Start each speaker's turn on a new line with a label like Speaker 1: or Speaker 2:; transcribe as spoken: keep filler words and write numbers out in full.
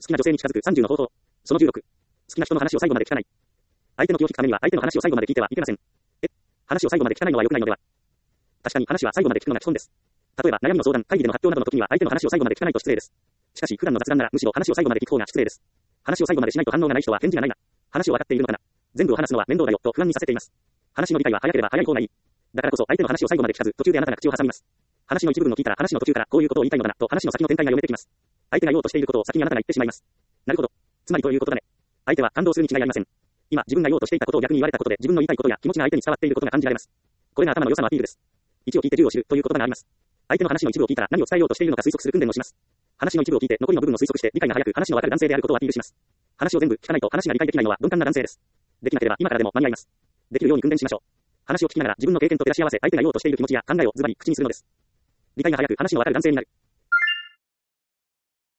Speaker 1: 好きな女性に近づくさんじゅうの方法。そのじゅうろく。好きな人の話を最後まで聞かない。相手の気を引くためには相手の話を最後まで聞いてはいけません。え、話を最後まで聞かないのは良くないのでは。確かに話は最後まで聞くのが基本です。例えば悩みの相談、会議での発表などの時には相手の話を最後まで聞かないと失礼です。しかし普段の雑談ならむしろ話を最後まで聞く方が失礼です。話を最後までしないと反応がない人は返事がないな。話を分かっているのかな。全部を話すのは面倒だよと不安にさせています。話の理解は早ければ早い方がいい。だからこそ相手の話を最後まで聞かず途中であなたが口を挟みます。話の一部分を聞いたら話の途中からこういうことを言いたいのだなと話の先の展開が読めてきます。相手が言おうとしていることを先にあなたが言ってしまいます。なるほど。つまりということだね。相手は感動するに違いありません。今自分が言おうとしていたことを逆に言われたことで自分の言いたいことや気持ちが相手に伝わっていることが感じられます。これが頭の良さのアピールです。いちを聞いてじゅうを知るという言葉があります。相手の話の一部を聞いたら何を伝えようとしているのか推測する訓練をします。話の一部を聞いて残りの部分を推測して理解が早く話のわかる男性であることをアピールします。話を全部聞かないと話が理解できないのは鈍感な男性です。できなければ今からでも間に合います。できるように訓練しましょう。話を聞きながら自分の経験と照らし合わせ相手が言おうとしている気持ちや考えをズバリ口にするのです。理解が早く話のわかる男性になる。